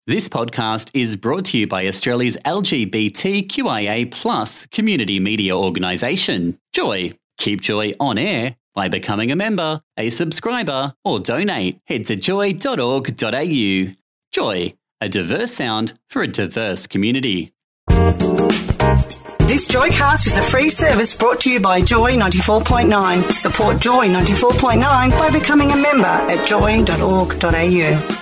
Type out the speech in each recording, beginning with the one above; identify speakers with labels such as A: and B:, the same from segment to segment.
A: This podcast is brought to you by Australia's LGBTQIA+ community media organisation, Joy. Keep Joy on air by becoming a member, a subscriber, or donate. Head to joy.org.au. Joy, a diverse sound for a diverse community.
B: This Joycast is a free service brought to you by Joy 94.9. Support Joy 94.9 by becoming a member at joy.org.au.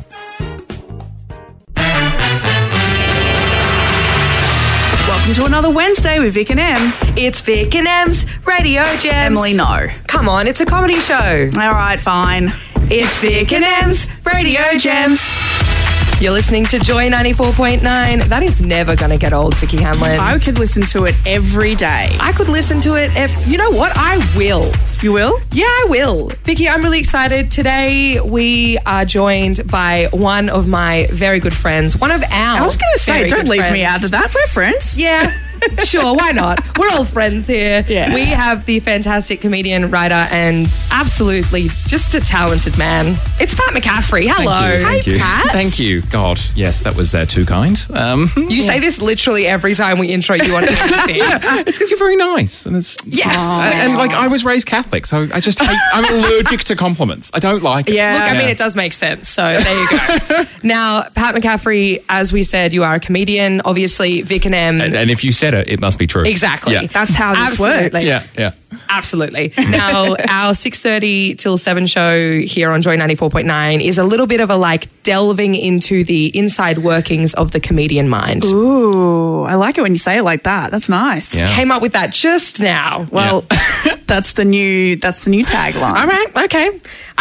C: Welcome to another Wednesday with Vic and Em.
D: It's Vic and Em's Radio Gems.
C: Emily, no.
D: Come on, it's a comedy show.
C: All right, fine.
D: It's Vic and Em's Radio Gems. You're listening to Joy 94.9. That is never going to get old, Vicky Hanlon.
C: I could listen to it every day.
D: I could listen to it. You know what? I will.
C: You will?
D: Yeah, I will. Vicky, I'm really excited. Today, we are joined by one of my very good friends. One of our
C: I was going to say, don't leave me out of that. We're friends.
D: Yeah. Sure, why not? We're all friends here.
C: Yeah.
D: We have the fantastic comedian, writer, and absolutely just a talented man. It's Pat McCaffrey. Hello.
E: Thank you.
C: Pat.
E: Thank you. God, yes, that was too kind.
D: You say this literally every time we intro you on anything.
E: It's because you're very nice. And it's,
D: Yes.
E: And like, I was raised Catholic, so I just hate, I'm allergic to compliments. I don't like it.
C: Yeah.
D: Look, I mean, it does make sense. So there you go. Now, Pat McCaffrey, as we said, you are a comedian. Obviously, Vic and Em.
E: And if you said it must be true.
D: Exactly.
E: Yeah.
C: That's how this
D: Absolutely.
C: works.
E: Yeah.
D: Absolutely. Now, our 6:30 till 7 show here on Joy 94.9 is a little bit of a delving into the inside workings of the comedian mind.
C: Ooh, I like it when you say it like that. That's nice.
E: Yeah.
D: Came up with that just now.
C: Well, that's the new tagline.
D: All right, okay.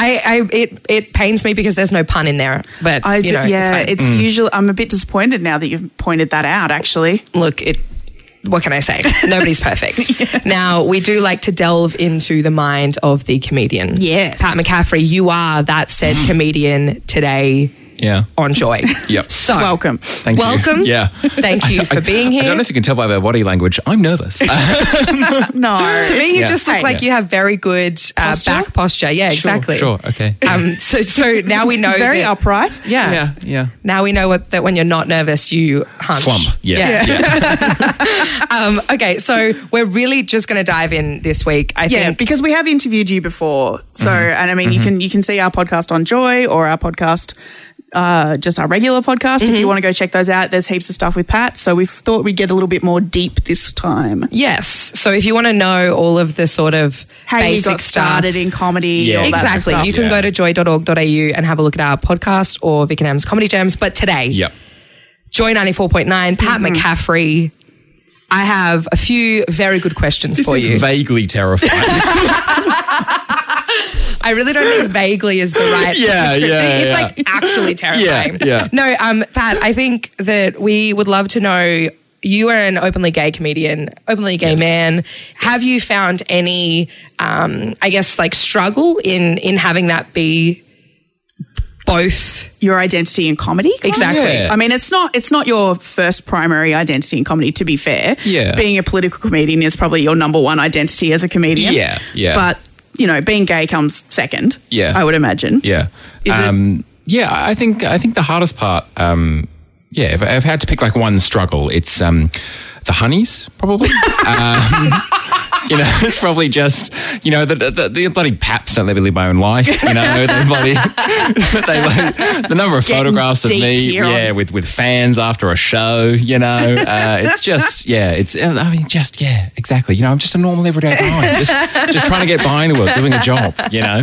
D: It pains me because there's no pun in there, but it's fine.
C: It's usually. I'm a bit disappointed now that you've pointed that out. Actually,
D: Look, what can I say? Nobody's perfect. Now, we do like to delve into the mind of the comedian.
C: Yes.
D: Pat McCaffrey, you are that said comedian today
E: Yeah.
D: on Joy.
E: Yep.
D: So,
C: welcome.
E: Thank you.
D: welcome.
E: Yeah.
D: Thank you for being here.
E: I don't know if you can tell by my body language. I'm nervous.
C: No,
D: To me, you
E: Yeah.
D: just look like you have very good back posture. Yeah, exactly.
E: Sure. Okay.
D: So now we know
C: it's very
D: that,
C: upright.
D: Yeah.
E: Yeah.
D: Now we know that when you're not nervous, you hunch.
E: Slump. Yes. Yeah.
D: Okay, so we're really just going to dive in this week. I
C: Yeah,
D: think.
C: because we have interviewed you before. So, and I mean, you can see our podcast on Joy or our podcast, just our regular podcast. If you want to go check those out, there's heaps of stuff with Pat. So we thought we'd get a little bit more deep this time.
D: Yes. So if you want to know all of the sort of
C: How you
D: basic
C: got
D: stuff,
C: started in comedy.
E: Yeah.
C: all that
D: exactly,
C: stuff.
D: you can go to joy.org.au and have a look at our podcast or Vic and Em's Comedy Gems. But today,
E: Yep.
D: Joy 94.9, Pat McCaffrey. I have a few very good questions
E: This
D: for
E: is
D: you.
E: vaguely terrifying.
D: I really don't think vaguely is the right description. It's actually terrifying.
E: Yeah.
D: No, Pat, I think that we would love to know, you are an openly gay comedian, openly gay man. Have you found any, struggle in having that be both?
C: Your identity in comedy.
D: Exactly.
E: Yeah.
C: I mean, it's not your first primary identity in comedy, to be fair.
E: Yeah.
C: Being a political comedian is probably your number one identity as a comedian.
E: Yeah.
C: But, being gay comes second.
E: Yeah.
C: I would imagine.
E: Yeah.
C: Is it?
E: Yeah, I think the hardest part, if I've had to pick one struggle, it's the honeys, probably. It's probably just, the bloody paps don't let me live my own life. The number of
C: Getting
E: photographs of
C: deep
E: me,
C: here
E: with fans after a show, it's just, exactly. I'm just a normal everyday guy, just trying to get by in the world, doing a job,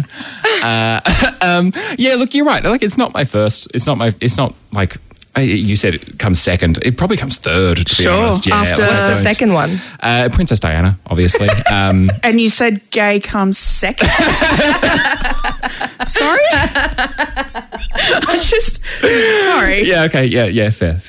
E: look, you're right. It's not my first, you said it comes second. It probably comes third, to be honest. Yeah,
C: after-
D: What's the second one?
E: Princess Diana, obviously.
C: And you said gay comes second? Sorry? Sorry.
E: Yeah, okay, yeah, fair.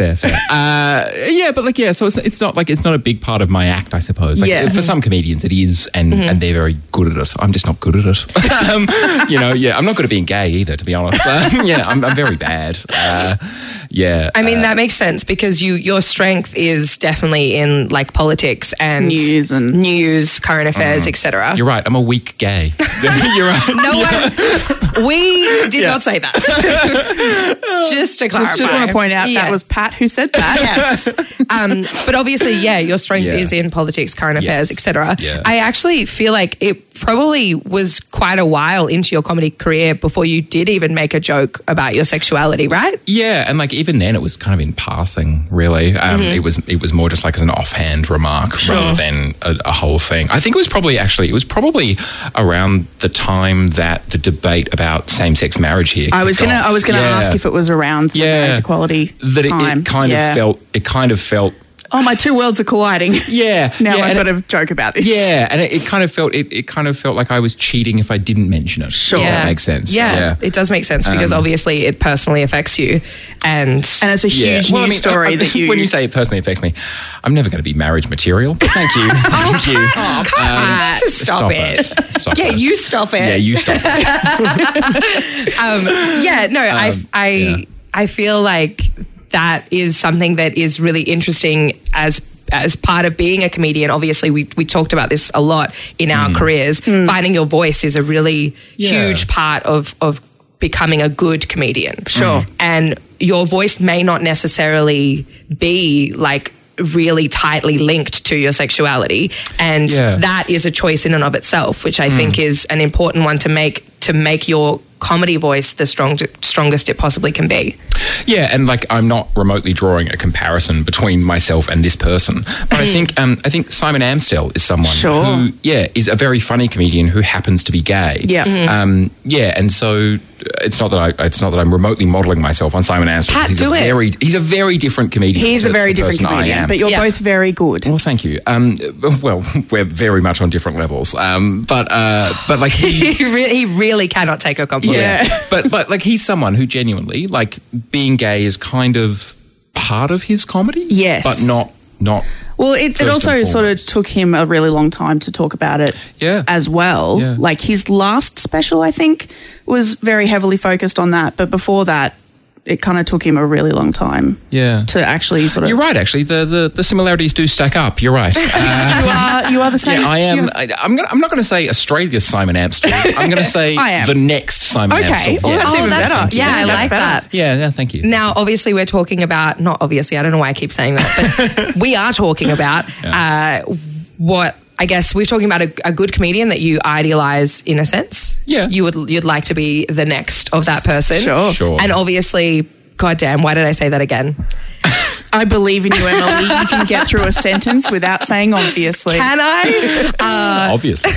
E: So it's not a big part of my act, I suppose. For some comedians it is, and they're very good at it. I'm just not good at it. I'm not good at being gay either, to be honest. I'm very bad. Yeah.
D: I mean, that makes sense because your strength is definitely in like politics and news, current affairs, etc.
E: You're right. I'm a weak gay. You're right.
D: No one. We did not say that. Just to clarify.
C: Just want to point out that was Pat who said that.
D: Yes. But obviously, your strength is in politics, current affairs, etc.
E: Yeah.
D: I actually feel like it probably was quite a while into your comedy career before you did even make a joke about your sexuality, right?
E: Yeah, and like even then, it was kind of in passing. Really, it was more just like as an offhand remark rather than a whole thing. I think it was probably around the time that the debate about same-sex marriage here.
C: I was gonna ask if it was around the marriage equality time.
E: It kind of felt.
C: Oh, my two worlds are colliding.
E: Yeah.
C: Now I've got to joke about this.
E: Yeah, and it kind of felt like I was cheating if I didn't mention it.
C: Sure.
E: If that makes sense.
D: Yeah, it does make sense because obviously it personally affects you. And
C: it's a huge news story that you...
E: When you say it personally affects me, I'm never going to be marriage material. Thank you. Thank you.
D: Oh, come on. Stop it.
E: Stop it.
D: You stop it.
E: Yeah, you stop it.
D: I feel like that is something that is really interesting as part of being a comedian. Obviously, we talked about this a lot in our careers. Finding your voice is a really huge part of becoming a good comedian.
C: Sure.
D: And your voice may not necessarily be like really tightly linked to your sexuality, and that is a choice in and of itself, which I think is an important one to make your comedy voice the strongest it possibly can be.
E: Yeah, and like I'm not remotely drawing a comparison between myself and this person, but I think Simon Amstel is someone who is a very funny comedian who happens to be gay.
C: Yeah.
E: And so it's not that I'm remotely modelling myself on Simon Amstel.
D: Pat,
E: he's a very different comedian.
C: He's a very different comedian, but you're both very good.
E: Well, thank you. Well, we're very much on different levels. But like
D: he really cannot take a compliment.
E: Yeah. but like he's someone who genuinely, like, being gay is kind of part of his comedy.
C: Yes.
E: But not
C: well, it also sort of took him a really long time to talk about it as well.
E: Yeah.
C: Like his last special, I think, was very heavily focused on that. But before that, it kind of took him a really long time to actually sort of...
E: You're right, actually. The similarities do stack up. You're right.
C: You are the same.
E: Yeah, I am. I'm not going to say Australia's Simon Amstel. I'm going to say the next Simon Amstel.
C: Okay, that's even better.
D: Yeah, I like that.
E: Yeah, thank you.
D: Now, obviously, we're talking about... Not obviously, I don't know why I keep saying that, but we are talking about what... I guess we're talking about a good comedian that you idealize in a sense.
E: Yeah.
D: You'd like to be the next of that person.
E: Sure.
D: And obviously, goddamn, why did I say that again?
C: I believe in you, Emily. You can get through a sentence without saying obviously.
D: Can I?
E: Obviously.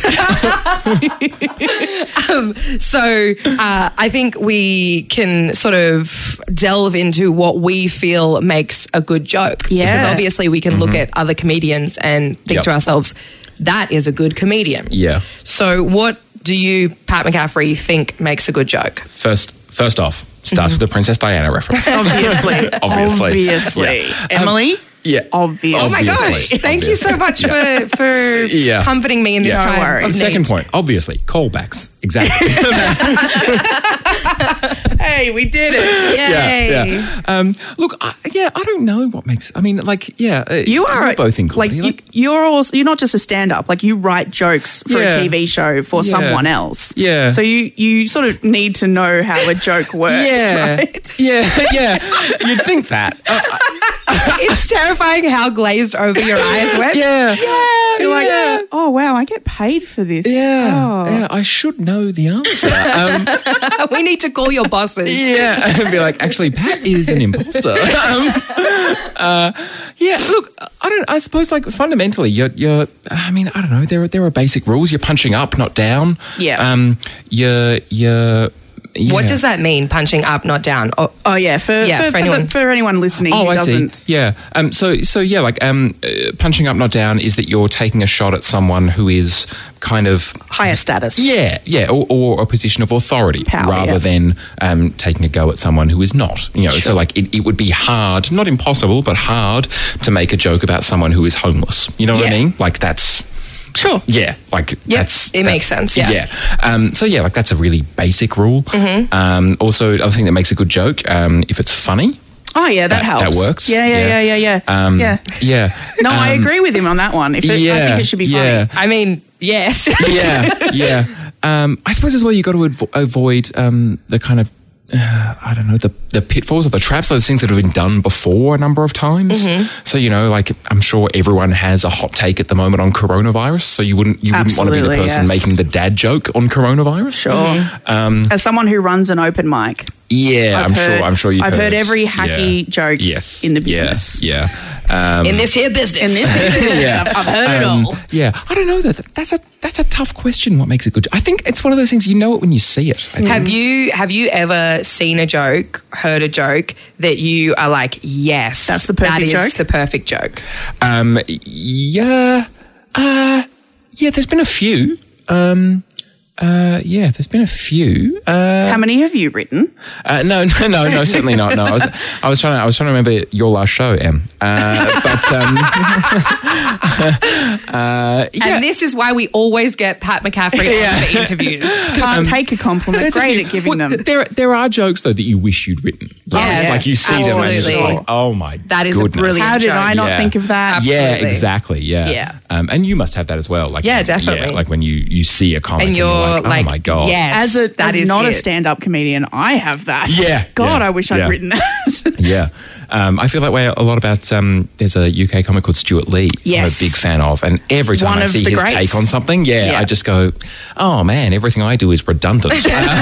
D: So I think we can sort of delve into what we feel makes a good joke.
C: Yeah.
D: Because obviously we can look at other comedians and think to ourselves, that is a good comedian.
E: Yeah.
D: So what do you, Pat McCaffrey, think makes a good joke?
E: First off, starts with the Princess Diana reference.
C: Obviously.
E: Yeah.
C: Emily?
E: Yeah.
C: Obviously.
D: Oh my gosh. Thank you so much for comforting me in this time of need.
E: Second point, obviously, callbacks. Exactly.
C: Hey, we did it.
D: Yay.
E: Yeah. Look, I don't know what makes... I mean, like,
C: you are
E: we're both in comedy.
C: You're not just a stand-up. Like, you write jokes for a TV show for someone else.
E: Yeah.
C: So you sort of need to know how a joke works, right?
E: Yeah. You'd think that.
D: It's terrifying how glazed over your eyes went.
E: Yeah.
C: You're like, oh, wow, I get paid for this.
E: Yeah, I should know the answer.
D: We need to call your bosses.
E: Yeah, and be like, actually, Pat is an imposter. Look, I suppose, like, fundamentally, you're. I mean, I don't know. There are basic rules. You're punching up, not down.
C: Yeah.
E: You're. Yeah.
D: What does that mean? Punching up, not down.
C: For anyone listening who doesn't.
E: See. Yeah. Punching up, not down is that you're taking a shot at someone who is kind of
C: higher status.
E: Yeah, or a position of authority,
C: power,
E: rather than taking a go at someone who is not. You know, so like it would be hard, not impossible, but hard to make a joke about someone who is homeless. You know what I mean? Like that's.
C: Sure.
E: Yeah, like
D: it makes sense. Yeah.
E: Yeah. Like that's a really basic rule. Also, the other thing that makes a good joke, if it's funny.
C: Oh yeah, that helps.
E: That works.
C: Yeah.
E: Yeah.
C: No, I agree with him on that one. I think it should be funny.
E: Yeah.
D: I mean, yes.
E: Yeah. I suppose as well you got to avoid the kind of I don't know, the pitfalls or the traps, those things that have been done before a number of times. So, like I'm sure everyone has a hot take at the moment on coronavirus. So you wouldn't want to be the person making the dad joke on coronavirus.
C: Sure. As someone who runs an open mic.
E: Yeah, I'm sure you've
C: heard every hacky joke in the business.
E: Yeah.
D: In this here business.
C: I've heard it all.
E: Yeah. I don't know. That's a tough question. What makes it good? I think it's one of those things, you know it when you see it.
D: Have you ever seen a joke, heard a joke that you are like, yes,
C: that's the perfect joke?
D: That is the perfect joke.
E: Yeah, there's been a few. There's been a few.
C: How many have you written?
E: No, certainly not. No, I was trying to remember your last show, Em.
D: And this is why we always get Pat McCaffrey on for interviews.
C: Can't take a compliment. Great at giving them.
E: There are jokes though that you wish you'd written.
D: Yes,
E: like you see them and you're just like, oh my goodness.
D: That is a brilliant
C: How did
D: joke.
C: I not think of that?
D: Absolutely.
E: Yeah, exactly. Yeah. And you must have that as well. Like,
D: yeah, definitely.
E: Yeah, like when you see a comic
D: and you're
E: like, oh my God.
D: Yes,
C: as not a stand-up comedian, I have that.
E: Yeah.
C: God, I wish I'd written that.
E: Yeah. I feel that way a lot about, there's a UK comic called Stuart Lee.
C: Yes.
E: I'm a big fan of. And every time I see his take on something, I just go, oh man, everything I do is redundant.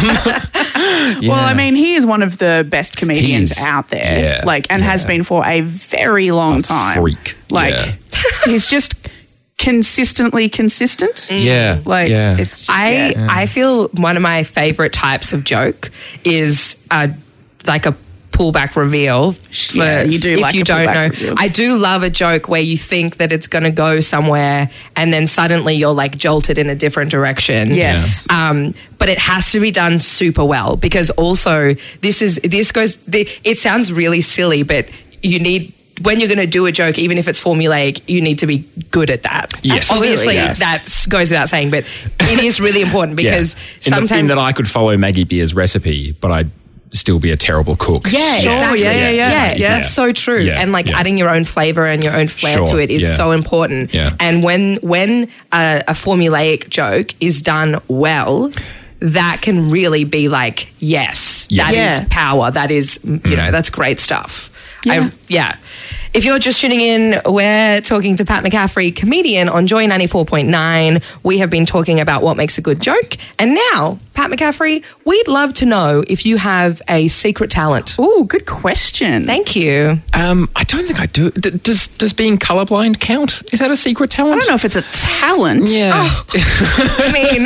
C: Well, I mean, he is one of the best comedians out there. Has been for a very long time.
E: Freak.
C: He's just consistently consistent.
E: Yeah.
C: It's just,
D: I feel one of my favorite types of joke is like a pullback reveal. If you don't know. Reveal. I do love a joke where you think that it's going to go somewhere and then suddenly you're like jolted in a different direction.
C: Yes.
D: But it has to be done super well because also it sounds really silly, but you need, when you're going to do a joke, even if it's formulaic, you need to be good at that.
E: Yes.
D: Obviously, that goes without saying, but it is really important because sometimes...
E: In that I could follow Maggie Beer's recipe, but I'd still be a terrible cook.
D: Yeah, exactly. Yeah. That's so true.
E: Yeah,
D: and adding your own flavour and your own flair to it is so important.
E: Yeah.
D: And when a formulaic joke is done well... that can really be like, yes, that is power. That is, that's great stuff. If you're just tuning in, we're talking to Pat McCaffrey, comedian on Joy 94.9. We have been talking about what makes a good joke. And now, Pat McCaffrey, we'd love to know if you have a secret talent.
C: Ooh, good question.
D: Thank you.
E: I don't think I do. Does being colourblind count? Is that a secret talent?
C: I don't know if it's a talent.
E: Yeah.
C: Oh.
D: I mean,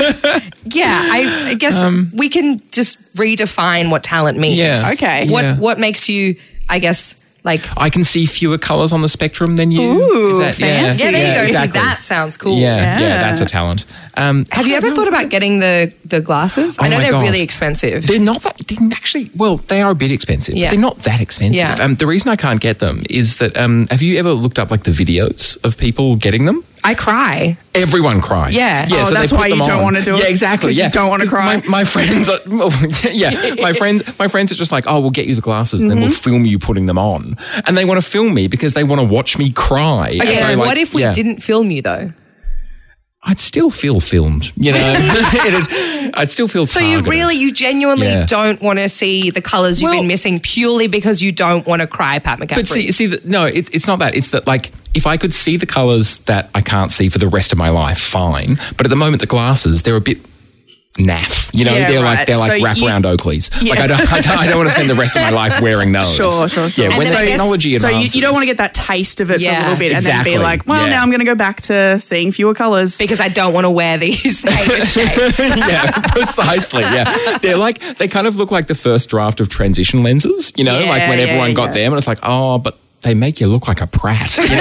D: I guess we can just redefine what talent means.
E: Yeah.
C: Okay.
D: What makes you, I guess...
E: I can see fewer colours on the spectrum than you.
C: Ooh,
E: is that,
C: fancy.
D: Yeah, there you go.
E: Exactly.
D: See, that sounds cool.
E: Yeah, that's a talent.
D: Have you ever thought about getting the glasses? I know they're really expensive.
E: They're not that, they are a bit expensive, but they're not that expensive.
D: Yeah.
E: The reason I can't get them is that, have you ever looked up the videos of people getting them?
D: I cry.
E: Everyone cries.
D: Yeah.
C: So that's why you don't want to do it.
E: Yeah, exactly. Yeah.
C: You don't want to cry.
E: My friends are, my friends are just like, oh, we'll get you the glasses and then we'll film you putting them on. And they want to film me because they want to watch me cry.
D: Okay, so what if we didn't film you though?
E: I'd still feel filmed, I'd still feel targeted.
D: So you genuinely don't want to see the colours you've been missing purely because you don't want to cry, Pat McCaffrey.
E: But it's not that. It's that if I could see the colours that I can't see for the rest of my life, fine. But at the moment, the glasses, they're a bit naff. They're like wraparound Oakleys.
C: Yeah.
E: I don't want to spend the rest of my life wearing those.
C: Sure.
E: Yeah, when the technology advances.
C: So you don't want to get that taste of it for a little bit and then be like, now I'm going to go back to seeing fewer colours.
D: Because I don't want to wear these shades.
E: Yeah, precisely. Yeah. They kind of look like the first draft of transition lenses, when everyone got them and it's like, oh, but they make you look like a prat, like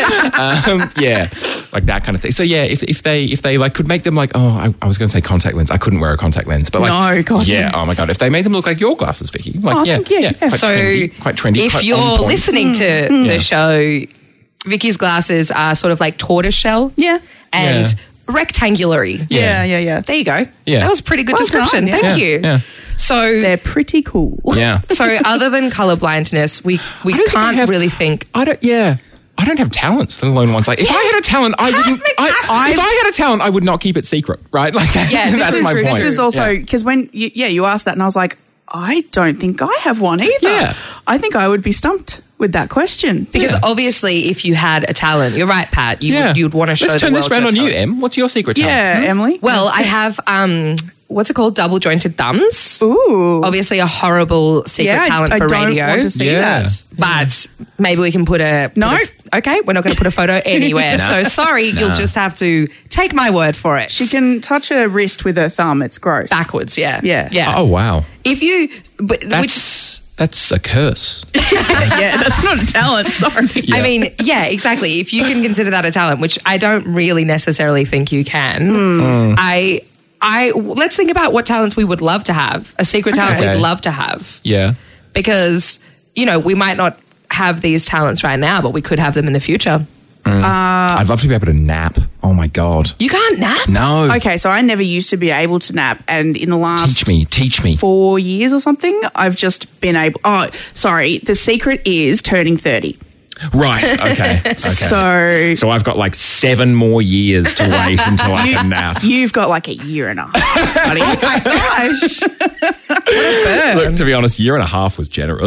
E: that kind of thing. So if they could make them I was going to say contact lens. I couldn't wear a contact lens, but
C: no, God,
E: oh my God, if they made them look like your glasses, Vicky, quite trendy.
D: If you're listening to the show, Vicky's glasses are sort of like tortoiseshell, and rectangular-y.
C: Yeah.
D: There you go.
E: Yeah.
D: That was a pretty good
C: Well
D: description.
C: done, yeah.
D: Thank you.
E: Yeah.
D: So,
C: They're pretty cool.
E: Yeah.
D: so other than colorblindness, we can't really think.
E: I don't have talents, let alone ones. Like, if I had a talent, I wouldn't. If I had a talent, I would not keep it secret, right? Like, that's my point.
C: This is also because when you asked that, and I was like, I don't think I have one either.
E: Yeah.
C: I think I would be stumped with that question.
D: Because obviously, if you had a talent, you're right, Pat. You'd want to show.
E: Let's turn
D: the
E: this
D: world
E: round on
D: your
E: you,
D: talent.
E: Em. What's your secret talent?
C: Yeah, Emily.
D: Well, I have what's it called? Double jointed thumbs.
C: Ooh.
D: Obviously, a horrible secret talent
C: I
D: for
C: don't
D: radio.
C: want to see that.
D: But maybe we can put a...
C: No.
D: Okay, we're not going to put a photo anywhere. So sorry, you'll just have to take my word for it.
C: She can touch her wrist with her thumb. It's gross.
D: Backwards, yeah.
C: Yeah.
E: Oh, wow.
D: If you...
E: That's a curse.
C: Yeah, that's not a talent. Sorry.
D: I mean, yeah, exactly. If you can consider that a talent, which I don't really necessarily think you can, let's think about what talents we would love to have. A secret talent we'd love to have.
E: Yeah.
D: Because, we might not have these talents right now, but we could have them in the future.
E: I'd love to be able to nap. Oh, my God.
D: You can't nap?
E: No.
C: Okay, so I never used to be able to nap, and in the last
E: Teach me.
C: 4 years or something, I've just been able. Oh, sorry. The secret is turning 30.
E: Right. Okay. So I've got like 7 more years to wait until I can nap.
C: You've got like a year and a half, buddy.
D: Oh my gosh.
E: Look, to be honest, 1.5 years was generous.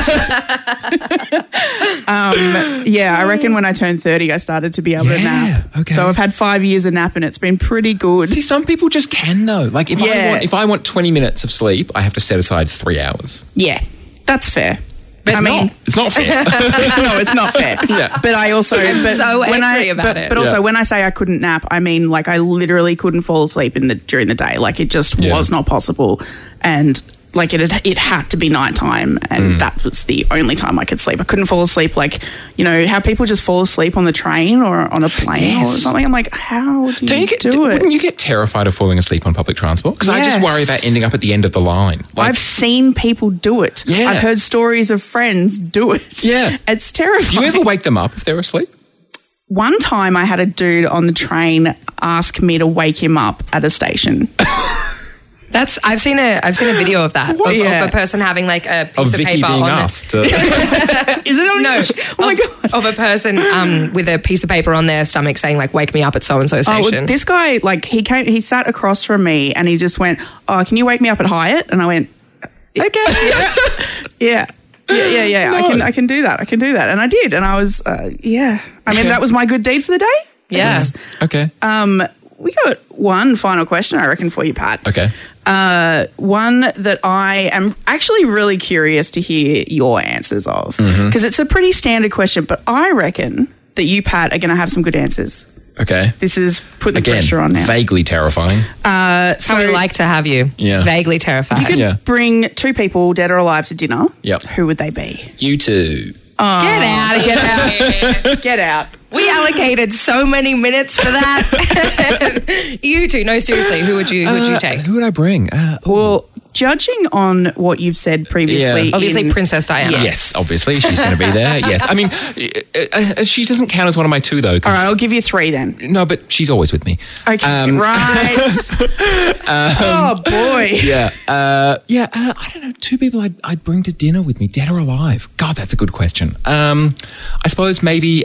C: Yeah, I reckon when I turned 30, I started to be able to nap.
E: Okay.
C: So I've had 5 years of nap, and it's been pretty good.
E: See, some people just can though. Like if I want 20 minutes of sleep, I have to set aside 3 hours.
C: Yeah, that's fair.
D: But
E: It's not fair.
C: No, it's not fair.
E: Yeah.
C: But I also
D: so
C: when
D: angry about it.
C: But also when I say I couldn't nap, I mean like I literally couldn't fall asleep during the day. Like it just was not possible, and like it had to be nighttime, and that was the only time I could sleep. I couldn't fall asleep like how people just fall asleep on the train or on a plane or something. I'm like, how do you do it?
E: Wouldn't you get terrified of falling asleep on public transport? Because I just worry about ending up at the end of the line. Like,
C: I've seen people do it.
E: Yeah.
C: I've heard stories of friends do it.
E: Yeah.
C: It's terrifying.
E: do you ever wake them up if they're asleep?
C: One time I had a dude on the train ask me to wake him up at a station.
D: I've seen a video of that of a person having like a piece of
E: Vicky
D: paper
E: being
D: on
E: asked.
C: Is it on
D: No.
C: Oh my God.
D: Of a person with a piece of paper on their stomach saying like, wake me up at so-and-so
C: Oh,
D: station.
C: well, this guy, like, he sat across from me and he just went, "Oh, can you wake me up at Hyatt?" And I went,
D: okay.
C: Yeah. I can do that. And I did. And I was, I mean, that was my good deed for the day.
D: Yeah.
E: Okay.
C: We got one final question, I reckon, for you, Pat.
E: Okay.
C: One that I am actually really curious to hear your answers of, because it's a pretty standard question, but I reckon that you, Pat, are going to have some good answers.
E: Okay.
C: This is putting the pressure on now.
E: Vaguely terrifying.
D: So we like to have you.
E: Yeah.
D: Vaguely terrified.
C: You could bring 2 people, dead or alive, to dinner.
E: Yep.
C: Who would they be?
E: You two.
D: Get out of here.
C: Get out.
D: We allocated so many minutes for that. You two. No, seriously. Who would you take?
E: Who would I bring?
C: Well, judging on what you've said previously,
D: Obviously, Princess Diana.
E: Yes, obviously. She's going to be there. Yes. I mean, she doesn't count as one of my 2, though.
C: All right, I'll give you 3 then.
E: No, but she's always with me.
C: Okay, right. Oh, boy.
E: Yeah. I don't know. 2 people I'd bring to dinner with me, dead or alive. God, that's a good question. I suppose maybe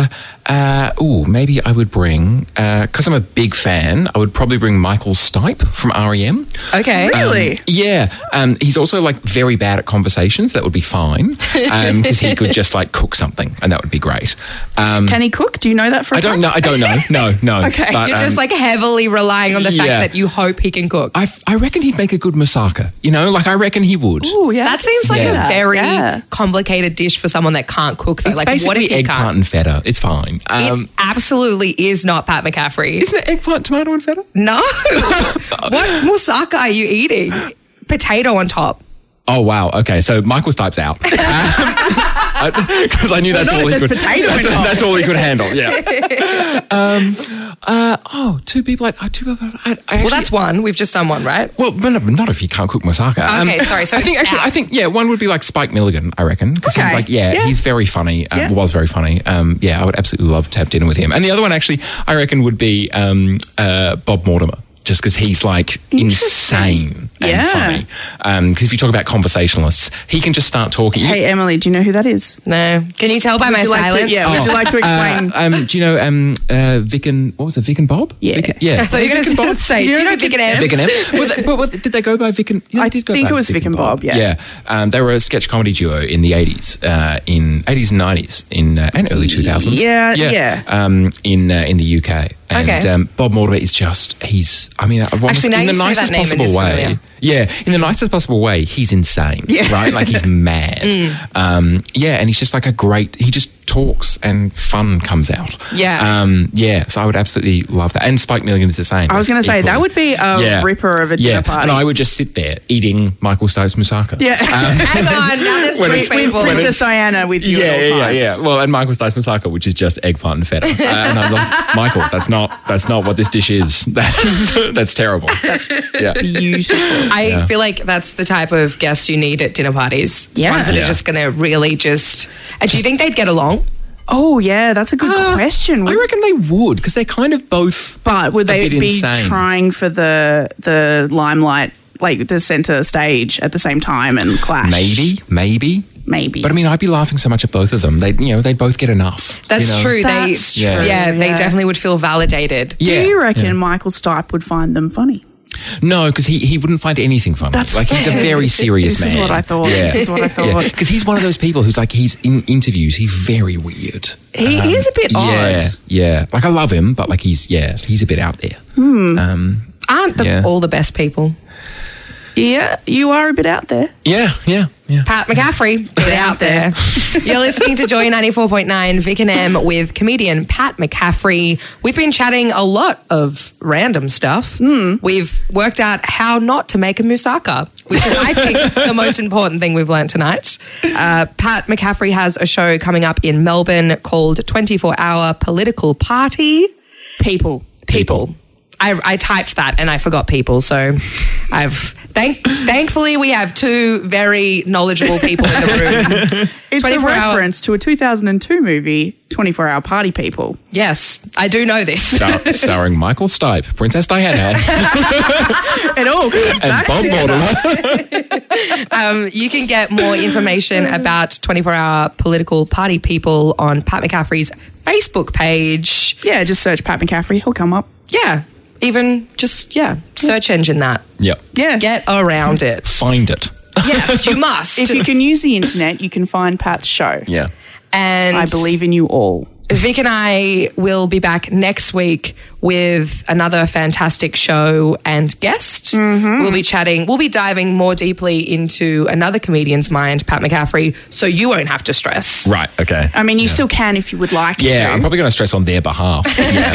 E: I would bring, because I'm a big fan, I would probably bring Michael Stipe from R.E.M.
D: Okay.
C: Really?
E: Yeah. He's also like very bad at conversations. That would be fine. Because he could just like cook something and that would be great.
C: Can he cook? Do you know that for a fact?
E: I don't know. No.
C: Okay.
E: But,
D: You're just like heavily relying on the fact that you hope he can cook.
E: I reckon he'd make a good moussaka. Like I reckon he would.
C: Oh, yeah.
D: That seems like a very complicated dish for someone that can't cook. Though.
E: It's
D: like,
E: basically
D: what if he
E: eggplant
D: can't?
E: and feta. It's fine.
D: It absolutely is not Pat McCaffrey.
E: Isn't it eggplant, tomato, and feta?
D: No. What moussaka are you eating? Potato on top.
E: Oh, wow. Okay. So Michael Stipe's out. because I knew that's all he could. That's all he could handle. Yeah. Two people.
D: Well, that's one. We've just done one, right?
E: Well, not if you can't cook moussaka.
D: Okay, sorry. So
E: I think one would be like Spike Milligan. I reckon because he's very funny. Was very funny. I would absolutely love to have dinner with him. And the other one, actually, I reckon would be Bob Mortimer. Just because he's like insane and funny. Because if you talk about conversationalists, he can just start talking.
C: Hey, Emily, do you know who that is?
D: No. Can you tell by my silence?
C: Would you like to explain?
E: Do you know Vic and, what was it, Vic and Bob?
C: Yeah.
D: I thought you were going to say, do you know Vic and M?
E: Vic and M. But did they go by Vic and...
C: I think it was Vic and Bob, yeah.
E: Yeah. They were a sketch comedy duo in the 80s, in 80s and 90s, and early 2000s.
C: Yeah.
E: In the UK. And Bob Mortimer is just, in the nicest possible way. Yeah, in the nicest possible way, he's insane, right? Like he's mad. And he's just like he just talks and fun comes out. So I would absolutely love that. And Spike Milligan is the same.
C: I was going to say, that would be a ripper of a dinner party.
E: And I would just sit there eating Michael Stipe's moussaka.
C: Yeah.
D: Hang on, now there's three people.
C: With Princess Diana with you at all times.
E: Yeah. Well, and Michael Stipe's moussaka, which is just eggplant and feta. And I'm like, Michael, that's not what this dish is. That's terrible. That's
C: beautiful.
D: I feel like that's the type of guests you need at dinner parties. Yeah. Ones that are just going to really just... do you think they'd get along?
C: Oh, yeah, that's a good question.
E: I reckon they would, because they're kind of both.
C: But would they be
E: insane.
C: trying for the limelight, like the centre stage at the same time and clash?
E: Maybe. But I'd be laughing so much at both of them. They'd both get enough.
D: That's true. That's true. Yeah, they definitely would feel validated.
C: Do you reckon Michael Stipe would find them funny?
E: No, because he wouldn't find anything funny. That's he's a very serious man.
C: This is what I thought. This is what I thought.
E: Because he's one of those people who's like, he's in interviews, he's very weird.
C: He is a bit odd.
E: Yeah. Like I love him, but like he's a bit out there.
D: Aren't all the best people?
C: Yeah, you are a bit out there.
E: Yeah.
D: Pat McCaffrey, get out there. You're listening to Joy 94.9, Vic and M with comedian Pat McCaffrey. We've been chatting a lot of random stuff. We've worked out how not to make a moussaka, which is, I think, the most important thing we've learned tonight. Pat McCaffrey has a show coming up in Melbourne called 24-Hour Political Party.
C: People.
D: I typed that and I forgot people, so thankfully we have two very knowledgeable people in the room.
C: It's a reference to a 2002 movie, 24-Hour Party People.
D: Yes, I do know this.
E: Starring Michael Stipe, Princess Diana.
C: It all goes back
E: and Bob
D: Mortimer. You can get more information about 24-Hour Political Party People on Pat McCaffrey's Facebook page.
C: Yeah, just search Pat McCaffrey. He'll come up.
D: Yeah. Even just, search engine that.
E: Yep.
C: Yeah.
D: Get around it.
E: Find it.
D: Yes, you must.
C: If you can use the internet, you can find Pat's show.
E: Yeah.
D: And
C: I believe in you all.
D: Vic and I will be back next week with another fantastic show and guest. We'll be chatting. We'll be diving more deeply into another comedian's mind, Pat McCaffrey, so you won't have to stress.
E: Right, okay.
C: I mean, you still can if you would like to.
E: Yeah, I'm probably going to stress on their behalf.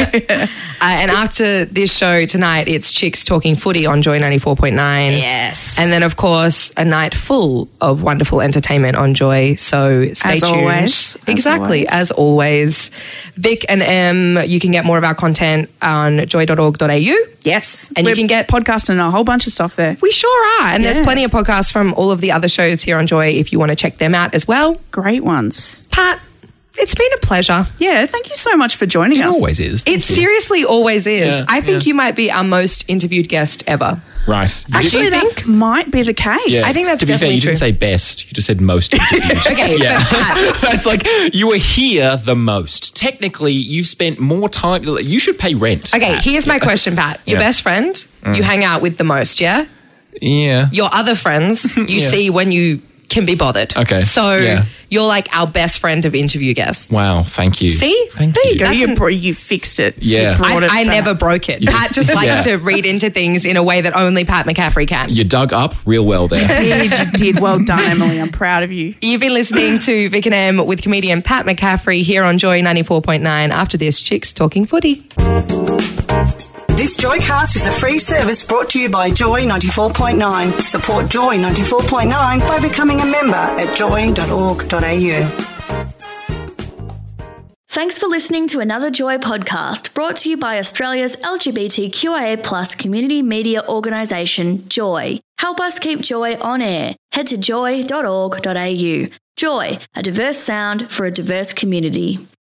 D: And after this show tonight, it's Chicks Talking Footy on Joy 94.9.
C: Yes.
D: And then, of course, a night full of wonderful entertainment on Joy, so stay tuned. Exactly, as always. Vic and M, you can get more of our content on joy.org.au.
C: Yes.
D: And you can get
C: podcasting a whole bunch of stuff there.
D: We sure are. And there's plenty of podcasts from all of the other shows here on Joy if you want to check them out as well.
C: Great ones.
D: Pat, it's been a pleasure.
C: Yeah, thank you so much for joining us.
E: It always is.
D: It seriously always is. I think you might be our most interviewed guest ever.
E: Right.
C: Actually, that might be the case.
E: Yes.
D: I think that's
E: definitely true. To be fair, you didn't say best. You just said most interviewed.
D: Okay, but Pat.
E: That's like, you were here the most. Technically, you've spent more time. You should pay rent.
D: Okay, here's my question, Pat. Your best friend, you hang out with the most, yeah?
E: Yeah.
D: Your other friends, you see when you can be bothered.
E: Okay.
D: So you're like our best friend of interview guests.
E: Wow, thank you.
D: See?
E: Thank
C: there
E: you.
C: you go. You fixed it.
E: Yeah.
D: I never broke it. Pat just likes to read into things in a way that only Pat McCaffrey can.
E: You dug up real well there.
C: You did. Well done, Emily. I'm proud of you.
D: You've been listening to Vic and M with comedian Pat McCaffrey here on Joy 94.9. After this, Chicks Talking Footy.
B: This Joycast is a free service brought to you by Joy 94.9. Support Joy 94.9 by becoming a member at joy.org.au.
F: Thanks for listening to another Joy podcast brought to you by Australia's LGBTQIA+ community media organisation, Joy. Help us keep Joy on air. Head to joy.org.au. Joy, a diverse sound for a diverse community.